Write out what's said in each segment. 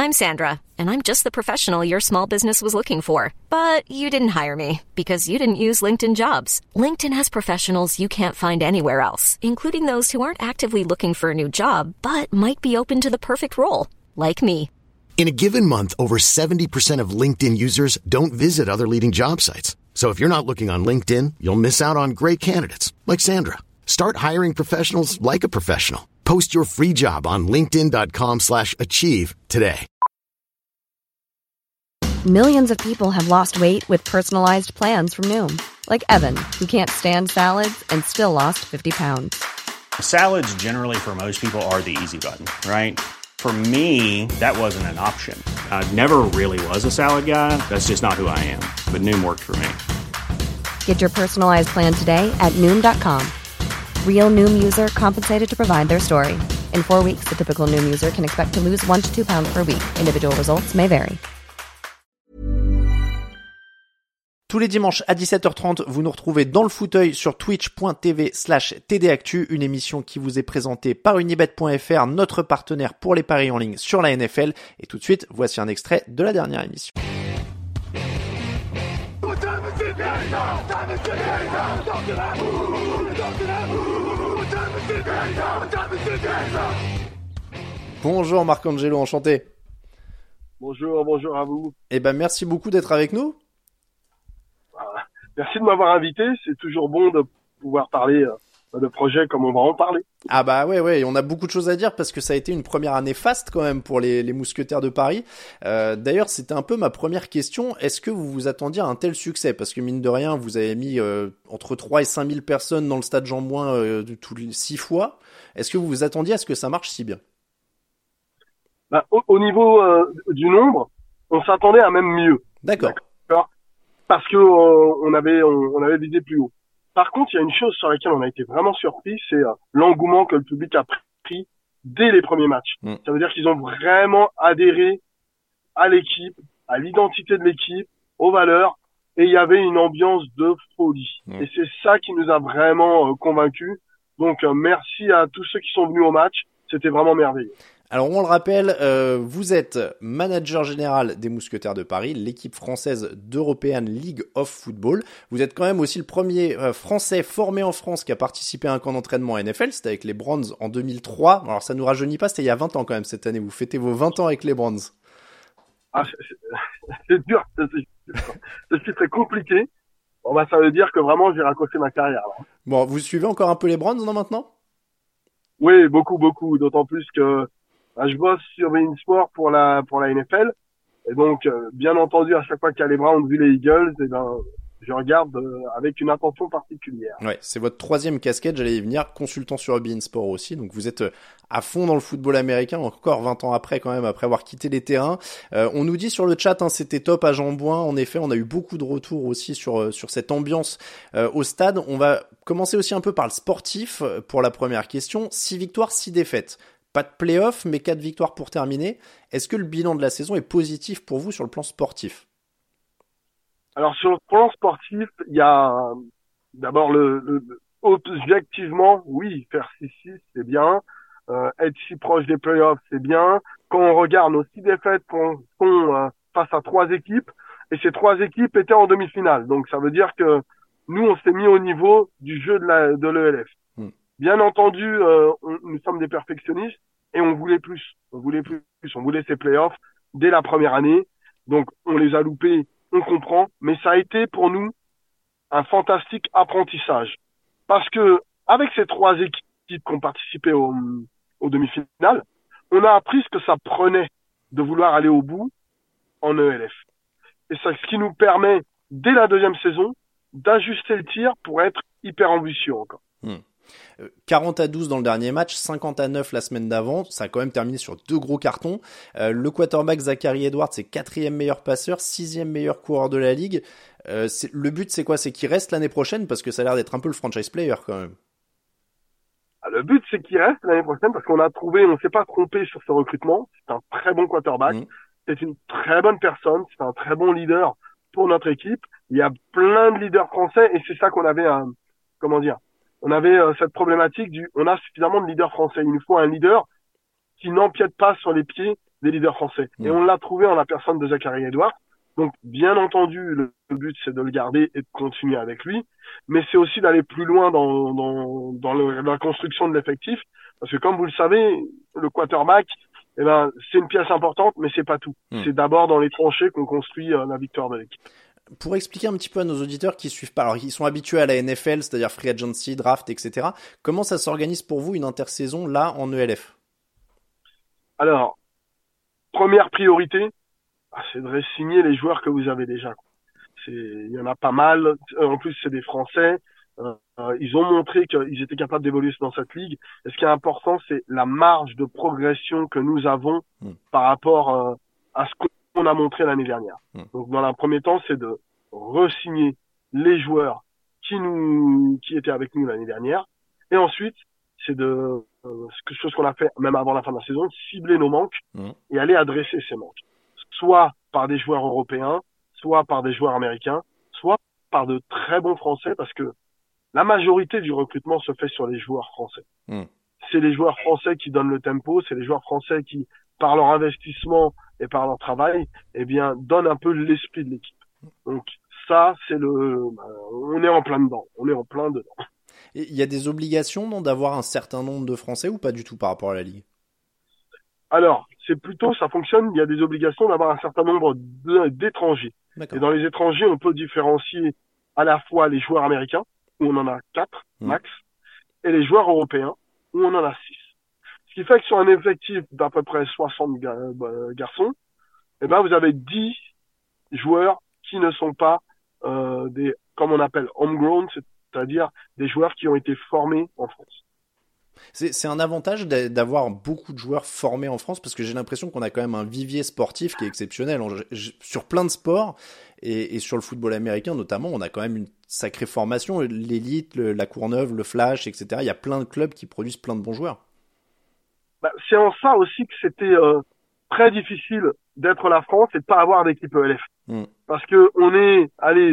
I'm Sandra, and I'm just the professional your small business was looking for. But you didn't hire me because you didn't use LinkedIn Jobs. LinkedIn has professionals you can't find anywhere else, including those who aren't actively looking for a new job, but might be open to the perfect role, like me. In a given month, over 70% of LinkedIn users don't visit other leading job sites. So if you're not looking on LinkedIn, you'll miss out on great candidates like Sandra. Start hiring professionals like a professional. Post your free job on linkedin.com/achieve today. Millions of people have lost weight with personalized plans from Noom. Like Evan, who can't stand salads and still lost 50 pounds. Salads generally for most people are the easy button, right? For me, that wasn't an option. I never really was a salad guy. That's just not who I am. But Noom worked for me. Get your personalized plan today at Noom.com. Real Noom user compensated to provide their story. In 4 weeks, the typical Noom user can expect to lose 1 to 2 pounds per week. Individual results may vary. Tous les dimanches à 17h30, vous nous retrouvez dans le fauteuil sur twitch.tv/tdactu, une émission qui vous est présentée par unibet.fr, notre partenaire pour les paris en ligne sur la NFL. Et tout de suite, voici un extrait de la dernière émission. Bonjour Marc-Angelo, enchanté. Bonjour à vous. Eh ben merci beaucoup d'être avec nous. Merci de m'avoir invité, c'est toujours bon de pouvoir parler de projets comme on va en parler. Ah bah ouais, on a beaucoup de choses à dire parce que ça a été une première année faste quand même pour les Mousquetaires de Paris. D'ailleurs, c'était un peu ma première question. Est-ce que vous vous attendiez à un tel succès ? Parce que mine de rien, vous avez mis entre 3 et 5 000 personnes dans le stade Jean-Bouin tous les 6 fois. Est-ce que vous vous attendiez à ce que ça marche si bien ? Bah, au niveau du nombre, on s'attendait à même mieux. D'accord. Parce que on avait visé plus haut. Par contre, il y a une chose sur laquelle on a été vraiment surpris, c'est l'engouement que le public a pris dès les premiers matchs. Ça veut dire qu'ils ont vraiment adhéré à l'équipe, à l'identité de l'équipe, aux valeurs, et il y avait une ambiance de folie. Et c'est ça qui nous a vraiment convaincus. Donc merci à tous ceux qui sont venus au match, c'était vraiment merveilleux. Alors on le rappelle, vous êtes manager général des Mousquetaires de Paris, l'équipe française d'European League of Football. Vous êtes quand même aussi le premier Français formé en France qui a participé à un camp d'entraînement NFL, c'était avec les Browns en 2003. Alors ça nous rajeunit pas, c'était il y a 20 ans quand même cette année, vous fêtez vos 20 ans avec les Browns. Ah, c'est dur, c'est très compliqué. Bon bah ça veut dire que vraiment j'ai raccroché ma carrière là. Bon, vous suivez encore un peu les Browns maintenant ? Oui, beaucoup, d'autant plus que je bosse sur beIN Sport pour la NFL, et donc bien entendu à chaque fois qu'il y a les Browns vu les Eagles, et ben je regarde avec une attention particulière. Ouais, c'est votre 3e casquette, j'allais y venir, consultant sur beIN Sport aussi, donc vous êtes à fond dans le football américain, encore 20 ans après quand même, après avoir quitté les terrains. On nous dit sur le chat, c'était top à Jean-Bouin, en effet, on a eu beaucoup de retours aussi sur cette ambiance au stade. On va commencer aussi un peu par le sportif pour la première question. 6 victoires, 6 défaites. Pas de play-off, mais 4 victoires pour terminer. Est-ce que le bilan de la saison est positif pour vous sur le plan sportif ? Alors sur le plan sportif, il y a d'abord objectivement, oui, faire 6-6, c'est bien. Être si proche des play-offs, c'est bien. Quand on regarde nos 6 défaites qu'on face à 3 équipes, et ces 3 équipes étaient en demi-finale. Donc ça veut dire que nous, on s'est mis au niveau du jeu de l'ELF. Bien entendu, nous sommes des perfectionnistes et on voulait plus. On voulait ces playoffs dès la première année. Donc, on les a loupés, on comprend. Mais ça a été pour nous un fantastique apprentissage. Parce que, avec ces 3 équipes qui ont participé aux demi-finales, on a appris ce que ça prenait de vouloir aller au bout en ELF. Et c'est ce qui nous permet, dès la 2e saison, d'ajuster le tir pour être hyper ambitieux encore. 40-12 dans le dernier match, 50-9 la semaine d'avant, ça a quand même terminé sur 2 gros cartons. Le quarterback Zachary Edwards, c'est 4e meilleur passeur, 6e meilleur coureur de la ligue. Le but c'est quoi ? C'est qu'il reste l'année prochaine parce que ça a l'air d'être un peu le franchise player quand même. Le but c'est qu'il reste l'année prochaine parce on s'est pas trompé sur ce recrutement. C'est un très bon quarterback, c'est une très bonne personne, c'est un très bon leader pour notre équipe. Il y a plein de leaders français et c'est ça qu'on avait on avait cette problématique on a suffisamment de leaders français. Il nous faut un leader qui n'empiète pas sur les pieds des leaders français. Et on l'a trouvé en la personne de Zachary Edwards. Donc, bien entendu, le but, c'est de le garder et de continuer avec lui. Mais c'est aussi d'aller plus loin dans la construction de l'effectif. Parce que comme vous le savez, le quarterback, eh ben, c'est une pièce importante, mais c'est pas tout. C'est d'abord dans les tranchées qu'on construit la victoire de l'équipe. Pour expliquer un petit peu à nos auditeurs qui suivent pas, alors ils sont habitués à la NFL, c'est-à-dire free agency, draft, etc. Comment ça s'organise pour vous une intersaison là en ELF? Alors, première priorité, c'est de re-signer les joueurs que vous avez déjà. Il y en a pas mal. En plus, c'est des Français. Ils ont montré qu'ils étaient capables d'évoluer dans cette ligue. Et ce qui est important, c'est la marge de progression que nous avons par rapport à ce qu'on a montré l'année dernière. Donc, dans un premier temps, c'est de re-signer les joueurs qui étaient avec nous l'année dernière. Et ensuite, c'est quelque chose qu'on a fait même avant la fin de la saison, cibler nos manques et aller adresser ces manques. Soit par des joueurs européens, soit par des joueurs américains, soit par de très bons Français, parce que la majorité du recrutement se fait sur les joueurs français. C'est les joueurs français qui donnent le tempo, c'est les joueurs français qui, par leur investissement et par leur travail, eh bien, donnent un peu l'esprit de l'équipe. Donc ça, on est en plein dedans, on est en plein dedans. Et il y a des obligations non, d'avoir un certain nombre de Français ou pas du tout par rapport à la Ligue? Alors, c'est plutôt, ça fonctionne, il y a des obligations d'avoir un certain nombre d'étrangers. D'accord. Et dans les étrangers, on peut différencier à la fois les joueurs américains, où on en a 4 max, et les joueurs européens, où on en a 6. Ce qui fait que sur un effectif d'à peu près 60 garçons, eh ben, vous avez 10 joueurs qui ne sont pas comme on appelle homegrown, c'est-à-dire des joueurs qui ont été formés en France. C'est un avantage d'avoir beaucoup de joueurs formés en France, parce que j'ai l'impression qu'on a quand même un vivier sportif qui est exceptionnel sur plein de sports, et sur le football américain notamment, on a quand même une sacrée formation, l'élite, la Courneuve, le Flash, etc. Il y a plein de clubs qui produisent plein de bons joueurs. C'est en ça aussi que c'était très difficile d'être la France et de pas avoir d'équipe ELF. Parce que on est,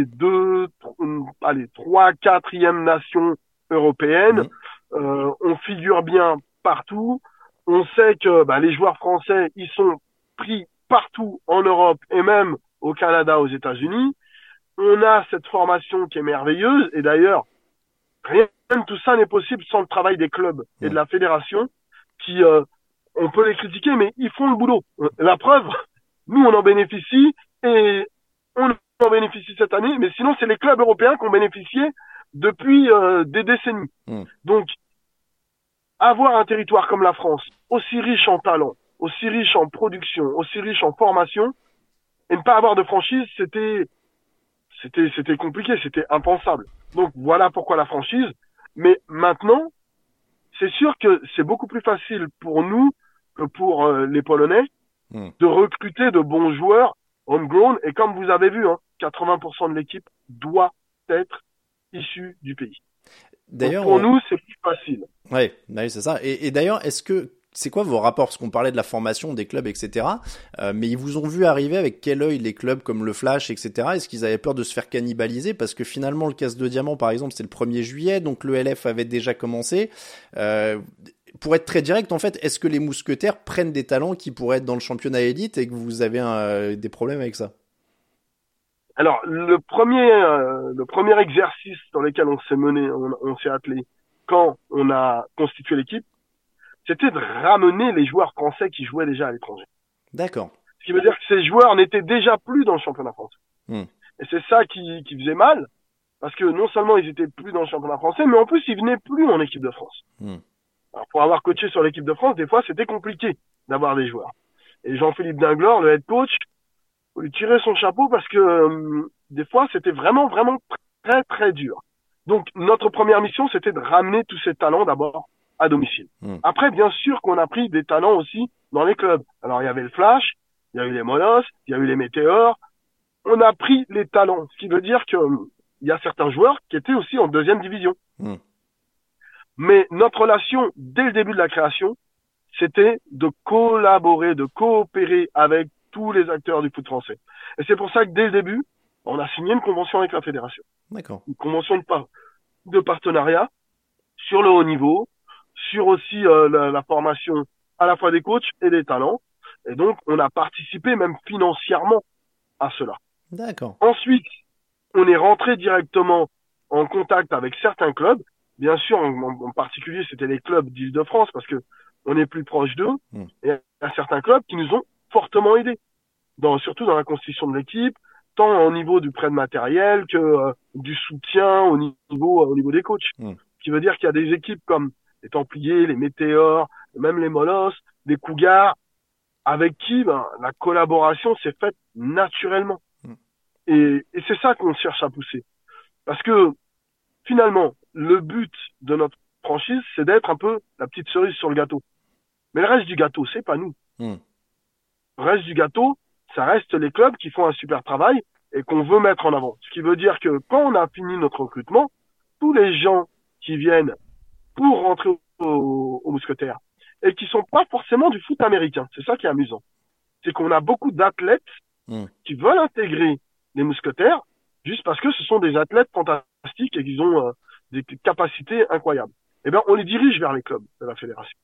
3, 4e nation européenne. On figure bien partout. On sait que les joueurs français, ils sont pris partout en Europe et même au Canada, aux États-Unis. On a cette formation qui est merveilleuse. Et d'ailleurs, rien de tout ça n'est possible sans le travail des clubs et de la fédération qui, on peut les critiquer, mais ils font le boulot. La preuve, nous, on en bénéficie et on en bénéficie cette année. Mais sinon, c'est les clubs européens qui ont bénéficié depuis des décennies. Donc, avoir un territoire comme la France, aussi riche en talent, aussi riche en production, aussi riche en formation, et ne pas avoir de franchise, c'était compliqué, c'était impensable. Donc voilà pourquoi la franchise. Mais maintenant, c'est sûr que c'est beaucoup plus facile pour nous que pour les Polonais de recruter de bons joueurs homegrown. Et comme vous avez vu, 80% de l'équipe doit être issue du pays. D'ailleurs, pour nous, c'est plus facile. Ouais, c'est ça. Et d'ailleurs, c'est quoi vos rapports? Parce qu'on parlait de la formation des clubs, etc. Mais ils vous ont vu arriver avec quel œil les clubs comme le Flash, etc. Est-ce qu'ils avaient peur de se faire cannibaliser? Parce que finalement, le Casse de Diamant, par exemple, c'est le 1er juillet, donc le LF avait déjà commencé. Pour être très direct, en fait, est-ce que les Mousquetaires prennent des talents qui pourraient être dans le championnat élite et que vous avez des problèmes avec ça? Alors, le premier exercice dans lequel on s'est attelé quand on a constitué l'équipe, c'était de ramener les joueurs français qui jouaient déjà à l'étranger. D'accord. Ce qui veut dire que ces joueurs n'étaient déjà plus dans le championnat français. Et c'est ça qui faisait mal, parce que non seulement ils étaient plus dans le championnat français, mais en plus ils venaient plus en équipe de France. Alors, pour avoir coaché sur l'équipe de France, des fois c'était compliqué d'avoir des joueurs. Et Jean-Philippe Dinglor, le head coach, faut lui tirer son chapeau parce que des fois c'était vraiment très très dur. Donc notre première mission, c'était de ramener tous ces talents d'abord à domicile. Après, bien sûr qu'on a pris des talents aussi dans les clubs. Alors il y avait le Flash, il y a eu les Monos, il y a eu les Météores. On a pris les talents, ce qui veut dire que il y a certains joueurs qui étaient aussi en 2e division. Mais notre relation dès le début de la création, c'était de collaborer, de coopérer avec tous les acteurs du foot français. Et c'est pour ça que dès le début, on a signé une convention avec la fédération. D'accord. Une convention de partenariat sur le haut niveau, sur aussi la formation à la fois des coachs et des talents. Et donc, on a participé même financièrement à cela. D'accord. Ensuite, on est rentré directement en contact avec certains clubs. Bien sûr, en particulier, c'était les clubs d'Île-de-France parce que on est plus proche d'eux. Et il y a certains clubs qui nous ont fortement aidés, surtout dans la constitution de l'équipe, tant au niveau du prêt de matériel que du soutien au niveau des coachs. Ce qui veut dire qu'il y a des équipes comme les Templiers, les Météores, même les Molosses, les Cougars, avec qui la collaboration s'est faite naturellement. Et c'est ça qu'on cherche à pousser. Parce que finalement, le but de notre franchise, c'est d'être un peu la petite cerise sur le gâteau. Mais le reste du gâteau, c'est pas nous. Le reste du gâteau, ça reste les clubs qui font un super travail et qu'on veut mettre en avant. Ce qui veut dire que quand on a fini notre recrutement, tous les gens qui viennent pour rentrer aux Mousquetaires et qui sont pas forcément du foot américain, c'est ça qui est amusant. C'est qu'on a beaucoup d'athlètes qui veulent intégrer les Mousquetaires juste parce que ce sont des athlètes fantastiques et qu'ils ont des capacités incroyables. Eh bien, on les dirige vers les clubs de la fédération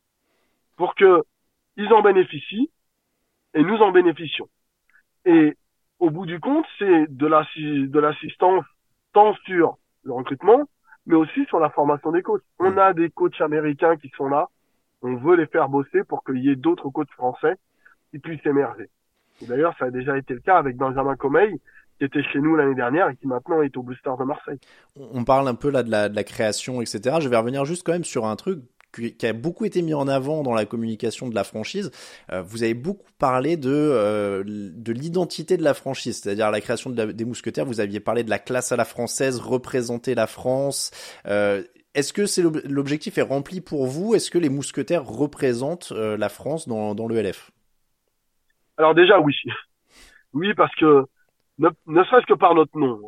pour que ils en bénéficient et nous en bénéficions. Et au bout du compte, c'est de l'assistance tant sur le recrutement, mais aussi sur la formation des coachs. On a des coachs américains qui sont là. On veut les faire bosser pour qu'il y ait d'autres coachs français qui puissent émerger. Et d'ailleurs, ça a déjà été le cas avec Benjamin Comey, qui était chez nous l'année dernière et qui maintenant est au Blue Stars de Marseille. On parle un peu là de la création, etc. Je vais revenir juste quand même sur un truc qui a beaucoup été mis en avant dans la communication de la franchise. Vous avez beaucoup parlé de l'identité de la franchise, c'est-à-dire la création des Mousquetaires. Vous aviez parlé de la classe à la française, représenter la France. Est-ce que l'objectif est rempli pour vous? Est-ce que les Mousquetaires représentent la France dans le LF? Alors déjà, oui. Oui, parce que ne serait-ce que par notre nom.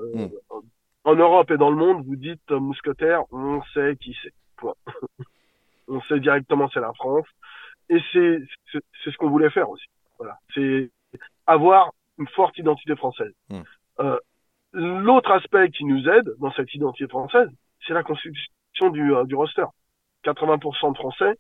En Europe et dans le monde, vous dites Mousquetaires, on sait qui c'est. Point. On sait directement c'est la France. Et c'est ce qu'on voulait faire aussi. Voilà. C'est avoir une forte identité française. L'autre aspect qui nous aide dans cette identité française, c'est la constitution du roster. 80% de Français.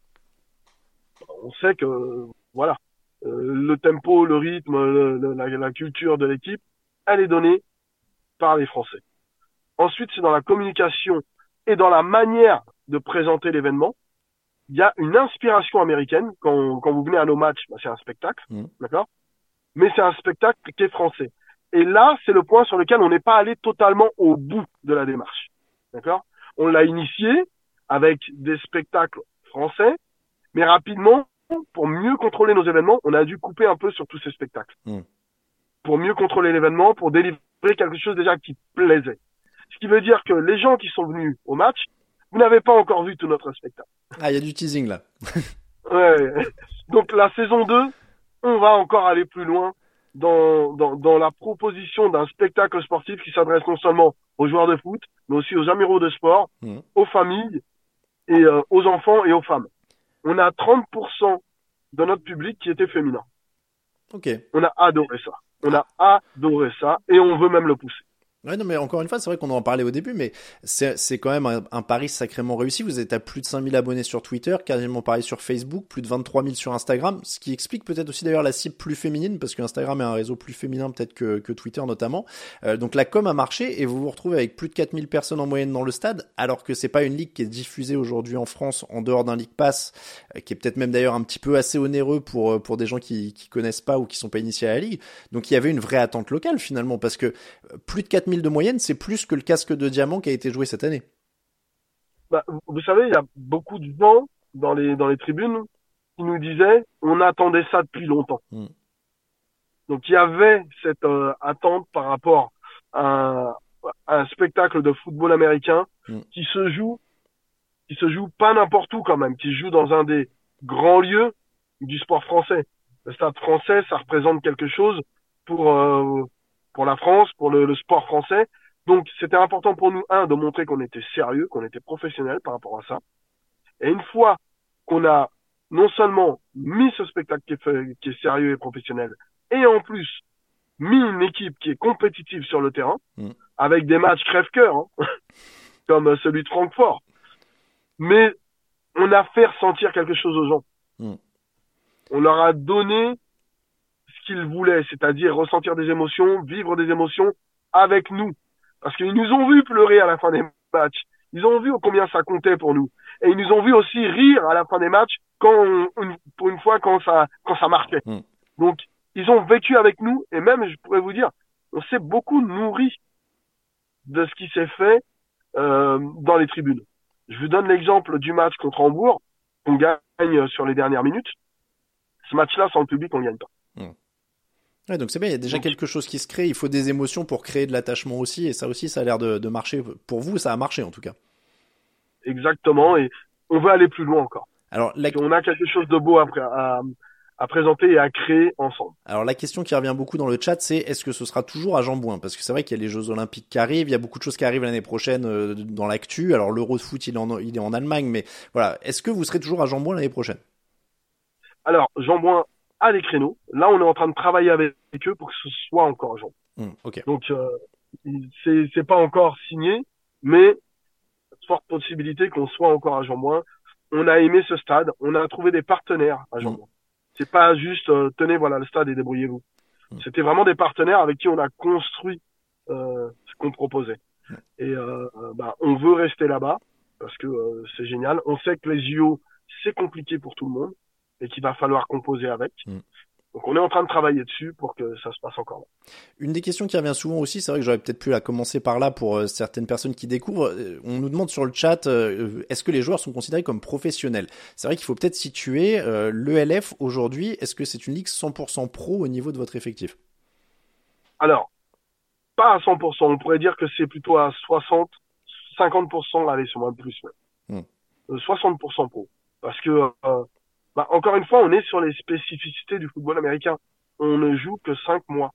On sait que, voilà, le tempo, le rythme, la culture de l'équipe, elle est donnée par les Français. Ensuite, c'est dans la communication et dans la manière de présenter l'événement. Il y a une inspiration américaine. Quand vous venez à nos matchs, c'est un spectacle, d'accord? Mais c'est un spectacle qui est français. Et là, c'est le point sur lequel on n'est pas allé totalement au bout de la démarche, d'accord? On l'a initié avec des spectacles français, mais rapidement, pour mieux contrôler nos événements, on a dû couper un peu sur tous ces spectacles. Pour mieux contrôler l'événement, pour délivrer quelque chose déjà qui plaisait. Ce qui veut dire que les gens qui sont venus au match, vous n'avez pas encore vu tout notre spectacle. Ah, il y a du teasing là. Ouais. Donc la saison 2, on va encore aller plus loin dans la proposition d'un spectacle sportif qui s'adresse non seulement aux joueurs de foot, mais aussi aux amoureux de sport, aux familles et aux enfants et aux femmes. On a 30% de notre public qui était féminin. Ok. On a adoré ça. On a adoré ça et on veut même le pousser. Ouais, non, mais encore une fois, c'est vrai qu'on en parlait au début, mais c'est quand même un pari sacrément réussi. Vous êtes à plus de 5000 abonnés sur Twitter, quasiment pareil sur Facebook, plus de 23 000 sur Instagram, ce qui explique peut-être aussi d'ailleurs la cible plus féminine, parce que Instagram est un réseau plus féminin peut-être que Twitter notamment. Donc la com a marché et vous vous retrouvez avec plus de 4000 personnes en moyenne dans le stade, alors que c'est pas une ligue qui est diffusée aujourd'hui en France en dehors d'un League Pass, qui est peut-être même d'ailleurs un petit peu assez onéreux pour des gens qui connaissent pas ou qui sont pas initiés à la ligue. Donc il y avait une vraie attente locale finalement, parce que plus de 4000 de moyenne, c'est plus que le casque de diamant qui a été joué cette année. Vous savez, il y a beaucoup de gens dans les tribunes qui nous disaient on attendait ça depuis longtemps. Donc il y avait cette attente par rapport à un spectacle de football américain qui se joue pas n'importe où quand même, qui se joue dans un des grands lieux du sport français. Le Stade français, ça représente quelque chose pour la France, pour le sport français. Donc, c'était important pour nous, de montrer qu'on était sérieux, qu'on était professionnel par rapport à ça. Et une fois qu'on a non seulement mis ce spectacle qui est sérieux et professionnel, et en plus mis une équipe qui est compétitive sur le terrain, avec des matchs crève-cœur, comme celui de Francfort, mais on a fait ressentir quelque chose aux gens. On leur a donné ce qu'ils voulaient, c'est-à-dire ressentir des émotions, vivre des émotions avec nous. Parce qu'ils nous ont vu pleurer à la fin des matchs. Ils ont vu combien ça comptait pour nous. Et ils nous ont vu aussi rire à la fin des matchs pour une fois quand ça marquait. Donc, ils ont vécu avec nous et même, je pourrais vous dire, on s'est beaucoup nourri de ce qui s'est fait dans les tribunes. Je vous donne l'exemple du match contre Hambourg, qu'on gagne sur les dernières minutes. Ce match-là, sans le public, on ne gagne pas. Ouais, donc c'est bien, il y a déjà quelque chose qui se crée, il faut des émotions pour créer de l'attachement aussi, et ça aussi, ça a l'air de marcher. Pour vous, ça a marché en tout cas. Exactement, et on veut aller plus loin encore. Alors, on a quelque chose de beau à présenter et à créer ensemble. Alors la question qui revient beaucoup dans le chat, c'est est-ce que ce sera toujours à Jean-Bouin? Parce que c'est vrai qu'il y a les Jeux Olympiques qui arrivent, il y a beaucoup de choses qui arrivent l'année prochaine dans l'actu. Alors l'Euro de foot, il est en Allemagne, mais voilà, est-ce que vous serez toujours à Jean-Bouin l'année prochaine? Alors Jean-Bouin a les créneaux. Là, on est en train de travailler avec eux pour que ce soit encore à Jean-Bouin. Okay. Donc c'est pas encore signé, mais forte possibilité qu'on soit encore à Jean-Bouin. On a aimé ce stade, on a trouvé des partenaires à Jean-Bouin. C'est pas juste tenez voilà le stade et débrouillez-vous. C'était vraiment des partenaires avec qui on a construit ce qu'on proposait. Et on veut rester là-bas parce que c'est génial. On sait que les JO c'est compliqué pour tout le monde et qu'il va falloir composer avec. Donc on est en train de travailler dessus pour que ça se passe encore là. Une des questions qui revient souvent aussi, c'est vrai que j'aurais peut-être pu la commencer par là pour certaines personnes qui découvrent. On nous demande sur le chat, est-ce que les joueurs sont considérés comme professionnels? C'est vrai qu'il faut peut-être situer l'ELF aujourd'hui. Est-ce que c'est une ligue 100% pro au niveau de votre effectif? Alors, pas à 100%. On pourrait dire que c'est plutôt à 60, 50%, allez, c'est moins de plus même. 60% pro. Parce que encore une fois, on est sur les spécificités du football américain. On ne joue que 5 mois.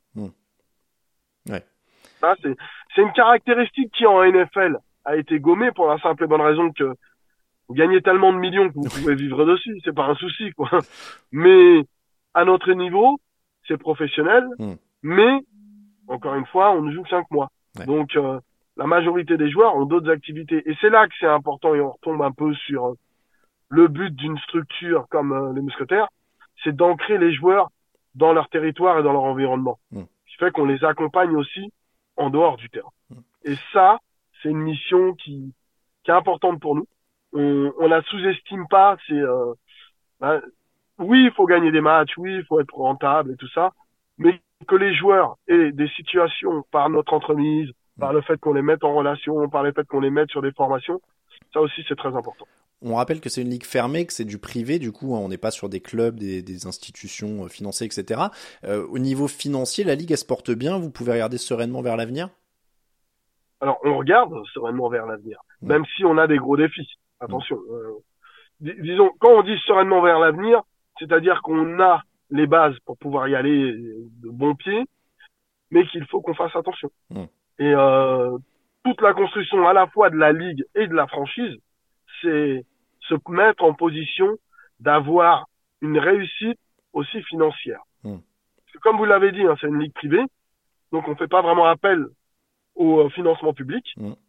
Ouais. Ça, c'est une caractéristique qui en NFL a été gommée pour la simple et bonne raison que vous gagnez tellement de millions que vous pouvez vivre dessus. C'est pas un souci, quoi. Mais à notre niveau, c'est professionnel. Mais encore une fois, on ne joue que 5 mois. Ouais. Donc la majorité des joueurs ont d'autres activités. Et c'est là que c'est important et on retombe un peu sur le but d'une structure comme les Mousquetaires, c'est d'ancrer les joueurs dans leur territoire et dans leur environnement. Ce qui fait qu'on les accompagne aussi en dehors du terrain. Et ça, c'est une mission qui est importante pour nous. On la sous-estime pas. C'est oui, il faut gagner des matchs, oui, il faut être rentable et tout ça, mais que les joueurs aient des situations par notre entremise, par le fait qu'on les mette en relation, par le fait qu'on les mette sur des formations, ça aussi c'est très important. On rappelle que c'est une ligue fermée, que c'est du privé, du coup, on n'est pas sur des clubs, des institutions financées, etc. Au niveau financier, la ligue, elle se porte bien, vous pouvez regarder sereinement vers l'avenir? Alors, on regarde sereinement vers l'avenir, même si on a des gros défis. Attention. Disons, quand on dit sereinement vers l'avenir, c'est-à-dire qu'on a les bases pour pouvoir y aller de bon pied, mais qu'il faut qu'on fasse attention. Et toute la construction à la fois de la ligue et de la franchise, c'est se mettre en position d'avoir une réussite aussi financière. Parce que comme vous l'avez dit, c'est une ligue privée, donc on fait pas vraiment appel au financement public,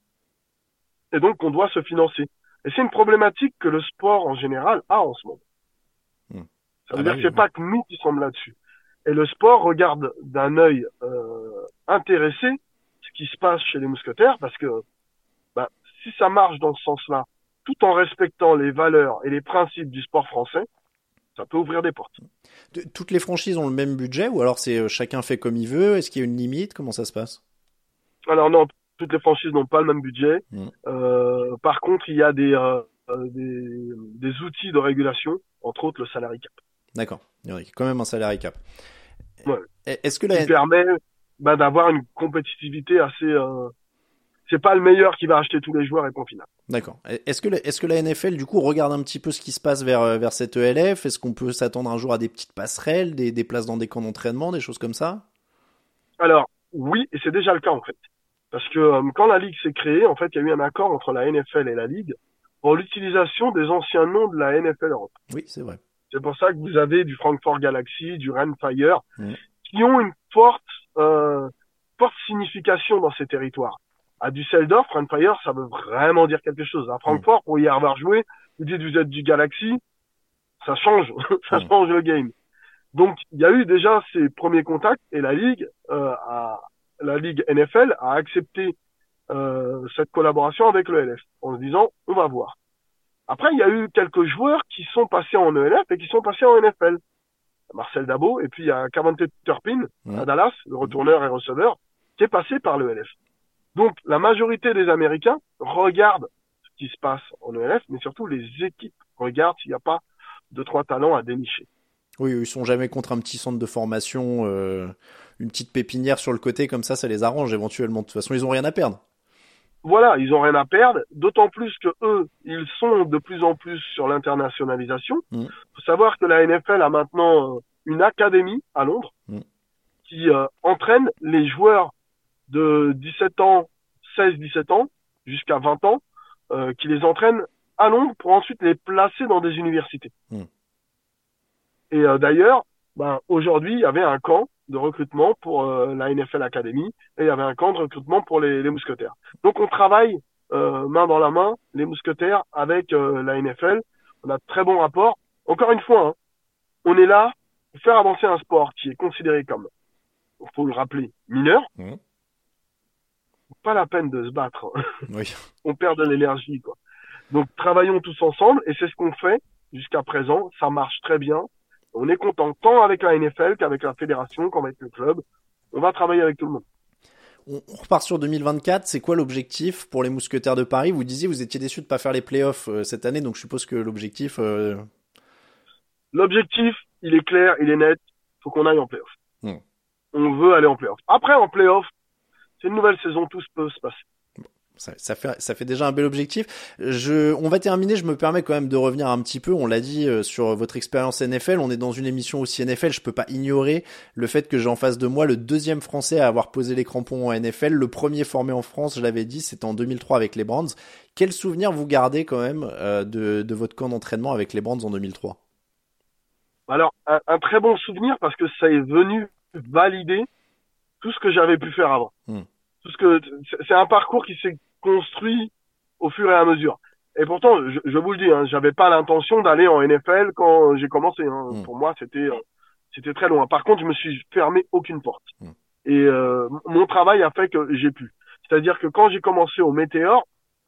et donc on doit se financer. Et c'est une problématique que le sport en général a en ce moment. Ça veut dire que c'est pas que nous qui sommes là-dessus. Et le sport regarde d'un œil intéressé ce qui se passe chez les Mousquetaires, parce que si ça marche dans ce sens-là, tout en respectant les valeurs et les principes du sport français, ça peut ouvrir des portes. Toutes les franchises ont le même budget ou alors c'est chacun fait comme il veut? Est-ce qu'il y a une limite? Comment ça se passe? Alors non, toutes les franchises n'ont pas le même budget. Par contre, il y a des outils de régulation, entre autres le salary cap. D'accord, il y a quand même un salary cap. Ouais. Est-ce que qui permet d'avoir une compétitivité assez... c'est pas le meilleur qui va acheter tous les joueurs et point final. D'accord. Est-ce que la NFL du coup regarde un petit peu ce qui se passe vers cette ELF? Est-ce qu'on peut s'attendre un jour à des petites passerelles, des places dans des camps d'entraînement, des choses comme ça? Alors oui, et c'est déjà le cas en fait. Parce que quand la ligue s'est créée, en fait, il y a eu un accord entre la NFL et la ligue pour l'utilisation des anciens noms de la NFL Europe. Oui, c'est vrai. C'est pour ça que vous avez du Frankfurt Galaxy, du Rhein Fire, qui ont une forte signification dans ces territoires. À Düsseldorf, Rhein Fire, ça veut vraiment dire quelque chose. À Francfort, pour y avoir joué, vous dites vous êtes du Galaxy, Ça change, ça change le game. Donc, il y a eu déjà ces premiers contacts et la ligue NFL a accepté cette collaboration avec le LF en se disant on va voir. Après, il y a eu quelques joueurs qui sont passés en ELF et qui sont passés en NFL. Marcel Dabo et puis il y a Cavante Turpin à Dallas, le retourneur et receveur, qui est passé par le LF. Donc, la majorité des Américains regardent ce qui se passe en ELF, mais surtout les équipes regardent s'il n'y a pas 2-3 talents à dénicher. Oui, ils sont jamais contre un petit centre de formation, une petite pépinière sur le côté, comme ça les arrange éventuellement. De toute façon, ils ont rien à perdre. Voilà, ils ont rien à perdre, d'autant plus que eux, ils sont de plus en plus sur l'internationalisation. Faut savoir que la NFL a maintenant une académie à Londres qui entraîne les joueurs de 17 ans, 16-17 ans, jusqu'à 20 ans, qui les entraîne à Londres pour ensuite les placer dans des universités. Et d'ailleurs, aujourd'hui, il y avait un camp de recrutement pour la NFL Academy et il y avait un camp de recrutement pour les mousquetaires. Donc on travaille main dans la main, les mousquetaires, avec la NFL. On a de très bons rapports. Encore une fois, on est là pour faire avancer un sport qui est considéré comme, il faut le rappeler, mineur. Pas la peine de se battre. Oui. On perd de l'énergie, quoi. Donc travaillons tous ensemble et c'est ce qu'on fait jusqu'à présent. Ça marche très bien. On est content tant avec la NFL qu'avec la fédération, qu'avec le club. On va travailler avec tout le monde. On repart sur 2024. C'est quoi l'objectif pour les Mousquetaires de Paris? Vous disiez vous étiez déçus de pas faire les playoffs cette année, donc je suppose que l'objectif... L'objectif, il est clair, il est net. Faut qu'on aille en playoff. On veut aller en playoff. Après, en playoff, c'est une nouvelle saison, tout peut se passer. Ça fait déjà un bel objectif. On va terminer, je me permets quand même de revenir un petit peu, on l'a dit, sur votre expérience NFL. On est dans une émission aussi NFL, je peux pas ignorer le fait que j'ai en face de moi le deuxième Français à avoir posé les crampons en NFL. Le premier formé en France, je l'avais dit, c'était en 2003 avec les Brands. Quel souvenir vous gardez quand même de votre camp d'entraînement avec les Brands en 2003? Alors, un très bon souvenir parce que ça est venu valider tout ce que j'avais pu faire avant. Tout ce que c'est un parcours qui s'est construit au fur et à mesure. Et pourtant, je vous le dis, j'avais pas l'intention d'aller en NFL quand j'ai commencé. Pour moi, c'était très loin. Par contre, je me suis fermé aucune porte. Et mon travail a fait que j'ai pu. C'est-à-dire que quand j'ai commencé au Météor,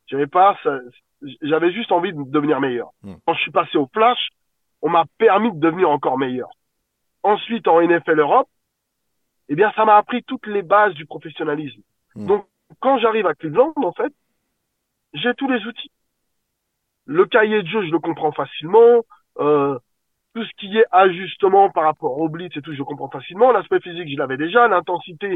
j'avais juste envie de devenir meilleur. Quand je suis passé au Flash, on m'a permis de devenir encore meilleur. Ensuite, en NFL Europe, eh bien, ça m'a appris toutes les bases du professionnalisme. Donc, quand j'arrive à Cleveland, en fait, j'ai tous les outils. Le cahier de jeu, je le comprends facilement. Tout ce qui est ajustement par rapport au blitz et tout, je comprends facilement. L'aspect physique, je l'avais déjà. L'intensité,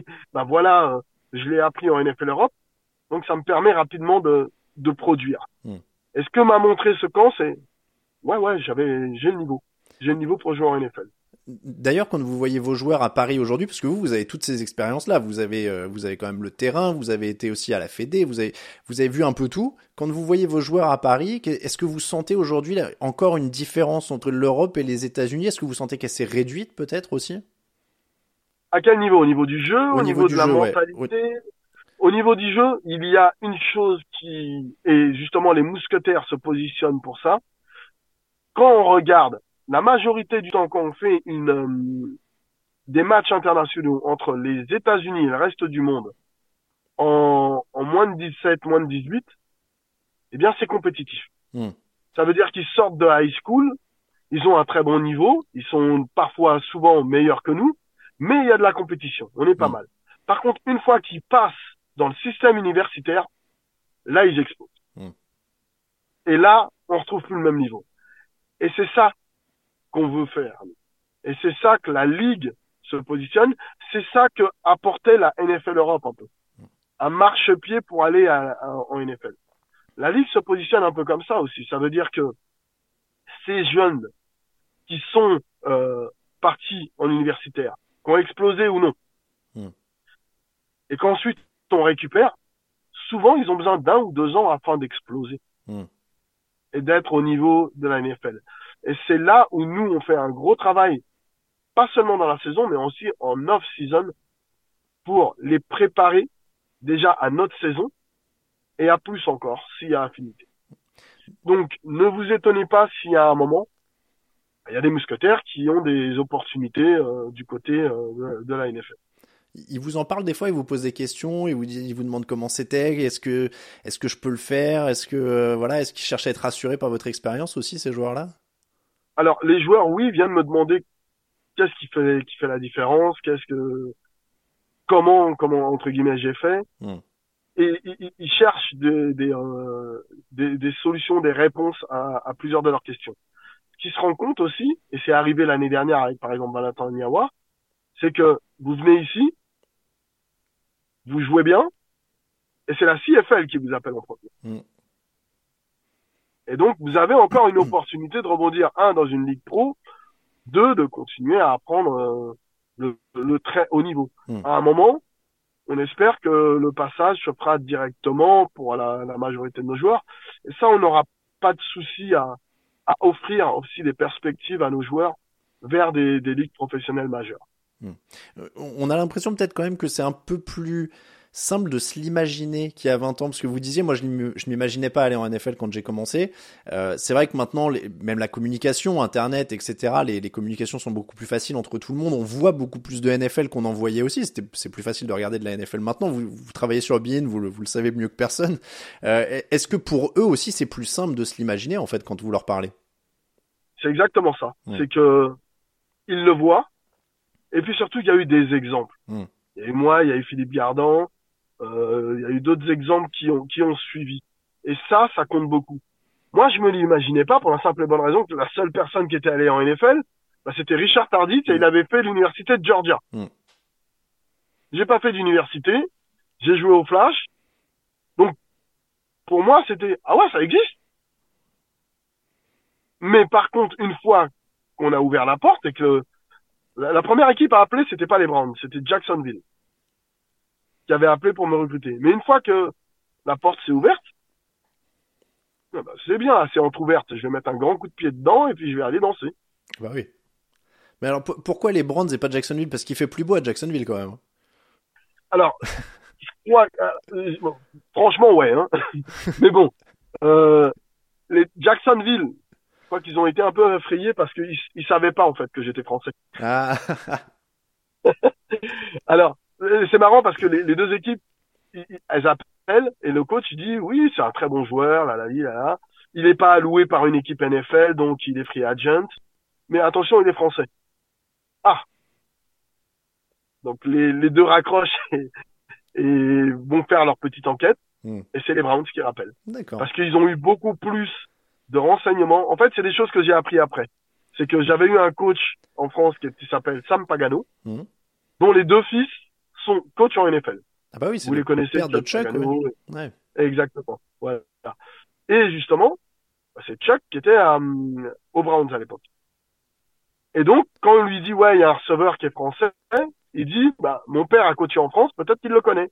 je l'ai appris en NFL Europe. Donc, ça me permet rapidement de produire. Et ce que m'a montré ce camp, c'est, j'ai le niveau. J'ai le niveau pour jouer en NFL. D'ailleurs, quand vous voyez vos joueurs à Paris aujourd'hui, parce que vous avez toutes ces expériences-là, vous avez quand même le terrain, vous avez été aussi à la Fédé, vous avez vu un peu tout. Quand vous voyez vos joueurs à Paris, est-ce que vous sentez aujourd'hui là, encore une différence entre l'Europe et les États-Unis? Est-ce que vous sentez qu'elle s'est réduite peut-être aussi? À quel niveau? Au niveau du jeu, au niveau de la mentalité? Au niveau du jeu, il y a une chose et justement les mousquetaires se positionnent pour ça. Quand on regarde la majorité du temps, quand on fait des matchs internationaux entre les États-Unis et le reste du monde en moins de 17, moins de 18, eh bien, c'est compétitif. Ça veut dire qu'ils sortent de high school, ils ont un très bon niveau, ils sont parfois souvent meilleurs que nous, mais il y a de la compétition. On est pas mal. Par contre, une fois qu'ils passent dans le système universitaire, là, ils explosent. Et là, on retrouve plus le même niveau. Et c'est ça qu'on veut faire. Et c'est ça que la Ligue se positionne. C'est ça que apportait la NFL Europe un peu. Un marchepied pour aller en NFL. La Ligue se positionne un peu comme ça aussi. Ça veut dire que ces jeunes qui sont partis en universitaire, qui ont explosé ou non, et qu'ensuite on récupère, souvent ils ont besoin d'1 ou 2 ans afin d'exploser. Et d'être au niveau de la NFL. Et c'est là où nous, on fait un gros travail, pas seulement dans la saison, mais aussi en off-season, pour les préparer déjà à notre saison, et à plus encore, s'il y a affinité. Donc, ne vous étonnez pas s'il y a un moment il y a des mousquetaires qui ont des opportunités du côté de la NFL. Il vous en parle des fois, il vous pose des questions, il vous demande comment c'était, est-ce que je peux le faire, est-ce que voilà, est-ce qu'ils cherchent à être rassurés par votre expérience aussi, ces joueurs-là? Alors, les joueurs, oui, viennent me demander qu'est-ce qui fait la différence, comment entre guillemets j'ai fait, et ils cherchent des solutions, des réponses à plusieurs de leurs questions. Ce qu'ils se rendent compte aussi, et c'est arrivé l'année dernière avec par exemple Valentin Niawa, c'est que vous venez ici, vous jouez bien, et c'est la CFL qui vous appelle en premier. Et donc, vous avez encore une opportunité de rebondir, dans une ligue pro, de continuer à apprendre le très haut niveau. À un moment, on espère que le passage se fera directement pour la majorité de nos joueurs. Et ça, on n'aura pas de souci à offrir aussi des perspectives à nos joueurs vers des ligues professionnelles majeures. On a l'impression peut-être quand même que c'est un peu plus simple de se l'imaginer qu'il y a 20 ans, parce que vous disiez, moi je m'imaginais pas aller en NFL quand j'ai commencé. C'est vrai que maintenant, même la communication, Internet, etc., les communications sont beaucoup plus faciles entre tout le monde. On voit beaucoup plus de NFL qu'on en voyait aussi. C'est plus facile de regarder de la NFL maintenant. Vous travaillez sur beIN, vous le savez mieux que personne. Est-ce que pour eux aussi, c'est plus simple de se l'imaginer en fait quand vous leur parlez? C'est exactement ça. C'est que ils le voient. Et puis surtout, il y a eu des exemples. Il y a eu moi, il y a eu Philippe Gardan, il y a eu d'autres exemples qui ont suivi. Et ça compte beaucoup. Moi, je me l'imaginais pas pour la simple et bonne raison que la seule personne qui était allée en NFL, c'était Richard Tardif et il avait fait l'université de Georgia. J'ai pas fait d'université, j'ai joué au flash. Donc, pour moi, c'était, ah ouais, ça existe. Mais par contre, une fois qu'on a ouvert la porte et que la première équipe à appeler, c'était pas les Browns, c'était Jacksonville qui avait appelé pour me recruter. Mais une fois que la porte s'est ouverte, c'est bien, c'est entrouverte. Je vais mettre un grand coup de pied dedans et puis je vais aller danser. Bah oui. Mais alors, pourquoi les Browns et pas Jacksonville? Parce qu'il fait plus beau à Jacksonville quand même. Alors, moi, franchement, ouais. Hein. Mais bon, les Jacksonville, je crois qu'ils ont été un peu effrayés parce qu'ils savaient pas en fait que j'étais français. Ah. Alors, c'est marrant parce que les deux équipes, elles appellent et le coach il dit oui, c'est un très bon joueur, là. Il n'est pas alloué par une équipe NFL, donc il est free agent. Mais attention, il est français. Ah. Donc les deux raccrochent et vont faire leur petite enquête. Et c'est les Browns qui rappellent. D'accord. Parce qu'ils ont eu beaucoup plus de renseignements. En fait, c'est des choses que j'ai appris après. C'est que j'avais eu un coach en France qui s'appelle Sam Pagano, dont les deux fils sont coachs en NFL. Ah bah oui, c'est vous les connaissez, père de Chuck. Pagano, ouais. Exactement. Voilà. Et justement, c'est Chuck qui était aux Browns à l'époque. Et donc, quand on lui dit ouais, il y a un receveur qui est français, il dit mon père a coaché en France, peut-être qu'il le connaît.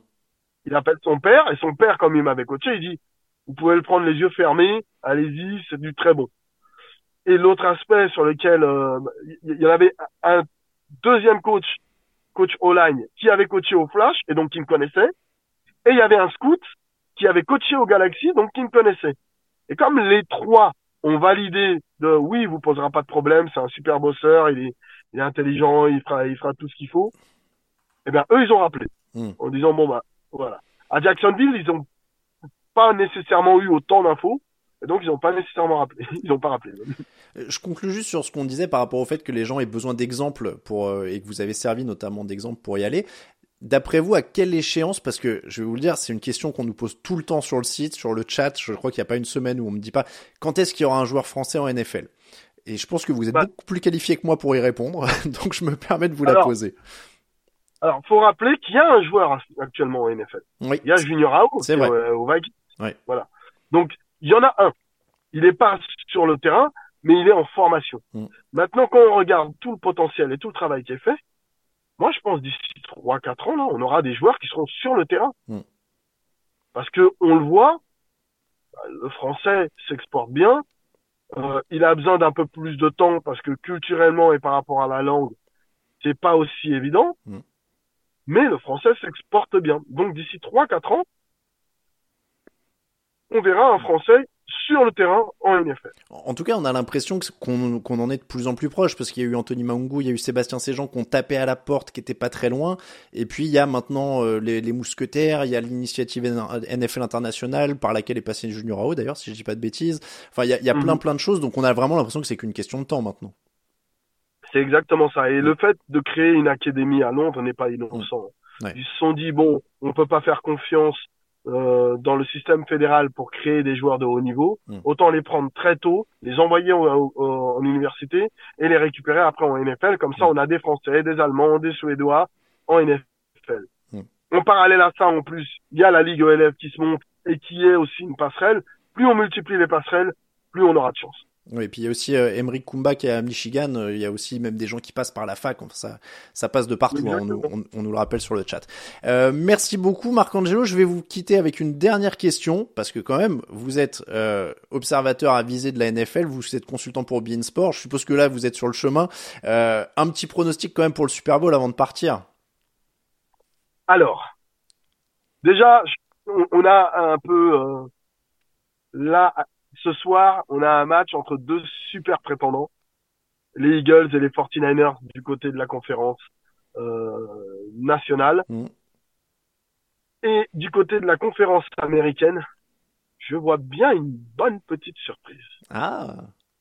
Il appelle son père et son père, comme il m'avait coaché, il dit vous pouvez le prendre les yeux fermés, allez-y, c'est du très bon. Et l'autre aspect sur lequel il y en avait un deuxième coach O-line, qui avait coaché au Flash et donc qui me connaissait. Et il y avait un scout qui avait coaché au Galaxy, donc qui me connaissait. Et comme les trois ont validé de oui, il vous posera pas de problème, c'est un super bosseur, il est intelligent, il fera tout ce qu'il faut. Eh bien, eux, ils ont rappelé. En disant voilà. À Jacksonville, ils ont pas nécessairement eu autant d'infos. Et donc, ils n'ont pas nécessairement rappelé. Ils n'ont pas rappelé. Je conclue juste sur ce qu'on disait par rapport au fait que les gens aient besoin d'exemples et que vous avez servi notamment d'exemples pour y aller. D'après vous, à quelle échéance, parce que je vais vous le dire, c'est une question qu'on nous pose tout le temps sur le site, sur le chat. Je crois qu'il n'y a pas une semaine où on me dit pas quand est-ce qu'il y aura un joueur français en NFL. Et je pense que vous êtes beaucoup plus qualifié que moi pour y répondre. Donc, je me permets de vous la poser. Alors, faut rappeler qu'il y a un joueur actuellement en NFL. Oui. Il y a Junior House au Vikings. Oui. Voilà. Donc, il y en a un. Il n'est pas sur le terrain, mais il est en formation. Maintenant, quand on regarde tout le potentiel et tout le travail qui est fait, moi, je pense d'ici 3-4 ans, là, on aura des joueurs qui seront sur le terrain. Parce que on le voit, le français s'exporte bien. Il a besoin d'un peu plus de temps parce que culturellement et par rapport à la langue, c'est pas aussi évident. Mais le français s'exporte bien. Donc, d'ici 3-4 ans, on verra un Français sur le terrain en NFL. En tout cas, on a l'impression qu'on en est de plus en plus proche, parce qu'il y a eu Anthony Maungu, il y a eu Sébastien Séjean qui ont tapé à la porte, qui était pas très loin, et puis il y a maintenant les mousquetaires, il y a l'initiative NFL internationale par laquelle est passé Junior Ao d'ailleurs, si je dis pas de bêtises. Enfin, il y a plein de choses, donc on a vraiment l'impression que c'est qu'une question de temps maintenant. C'est exactement ça. Et le fait de créer une académie à Londres n'est pas innocent. Ouais. Ils se sont dit, bon, on peut pas faire confiance dans le système fédéral pour créer des joueurs de haut niveau, autant les prendre très tôt, les envoyer en université et les récupérer après en NFL. Comme ça, on a des Français, des Allemands, des Suédois en NFL. En parallèle à ça, en plus, il y a la Ligue ELF qui se monte et qui est aussi une passerelle. Plus on multiplie les passerelles, plus on aura de chance. Oui, et puis il y a aussi Emerick Kumba qui est à Michigan, il y a aussi même des gens qui passent par la fac, enfin, ça passe de partout, hein, on nous le rappelle sur le chat. Merci beaucoup Marc-Angelo, je vais vous quitter avec une dernière question, parce que quand même, vous êtes observateur avisé de la NFL, vous êtes consultant pour beIN Sport, je suppose que là vous êtes sur le chemin. Un petit pronostic quand même pour le Super Bowl avant de partir. Alors, déjà, on a un peu là... Ce soir, on a un match entre deux super prétendants, les Eagles et les 49ers du côté de la conférence nationale. Et du côté de la conférence américaine, je vois bien une bonne petite surprise. Ah.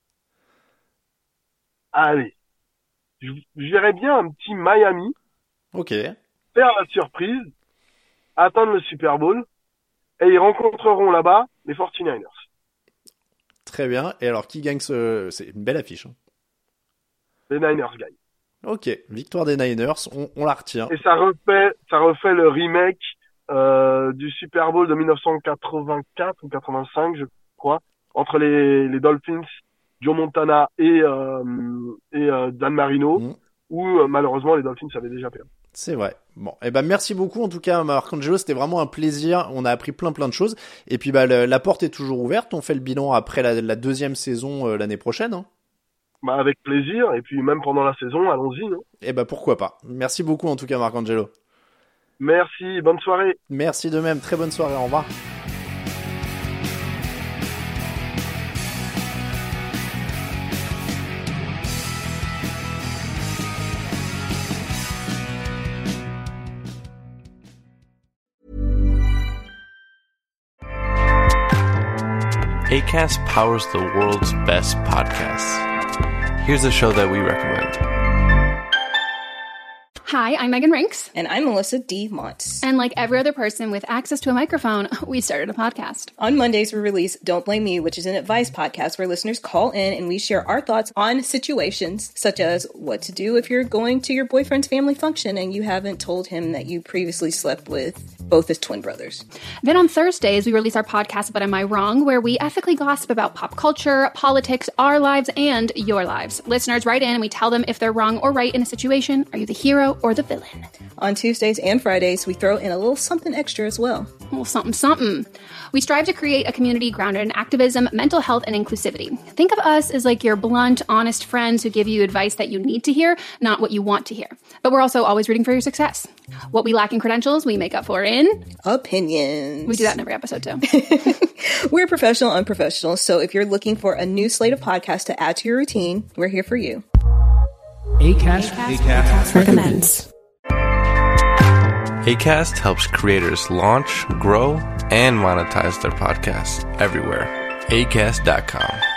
Allez, je verrais bien un petit Miami. Ok. Faire la surprise, atteindre le Super Bowl, et ils rencontreront là-bas les 49ers. Très bien. Et alors, qui gagne c'est une belle affiche. Hein. Les Niners gagnent. Ok, victoire des Niners, on la retient. Et ça refait le remake du Super Bowl de 1984 ou 85, je crois, entre les Dolphins, Joe Montana et Dan Marino, où malheureusement les Dolphins avaient déjà perdu. C'est vrai. Bon, merci beaucoup en tout cas Marc-Angelo, c'était vraiment un plaisir, on a appris plein de choses, et puis la porte est toujours ouverte, on fait le bilan après la deuxième saison l'année prochaine. Hein. Avec plaisir, et puis même pendant la saison, allons-y. Non pourquoi pas. Merci beaucoup en tout cas Marc-Angelo. Merci, bonne soirée. Merci de même, très bonne soirée, au revoir. Acast powers the world's best podcasts. Here's a show that we recommend. Hi, I'm Megan Rinks. And I'm Melissa D. Montz. And like every other person with access to a microphone, we started a podcast. On Mondays, we release Don't Blame Me, which is an advice podcast where listeners call in and we share our thoughts on situations such as what to do if you're going to your boyfriend's family function and you haven't told him that you previously slept with both his twin brothers. Then on Thursdays, we release our podcast, But Am I Wrong?, where we ethically gossip about pop culture, politics, our lives, and your lives. Listeners write in and we tell them if they're wrong or right in a situation. Are you the hero or the villain? On Tuesdays and Fridays, we throw in a little something extra as well. A little something. We strive to create a community grounded in activism, mental health, and inclusivity. Think of us as like your blunt, honest friends who give you advice that you need to hear, not what you want to hear. But we're also always rooting for your success. What we lack in credentials, we make up for in... opinions. We do that in every episode, too. We're professional, unprofessional, so if you're looking for a new slate of podcasts to add to your routine, we're here for you. Acast recommends. Acast helps creators launch, grow, and monetize their podcasts everywhere. Acast.com.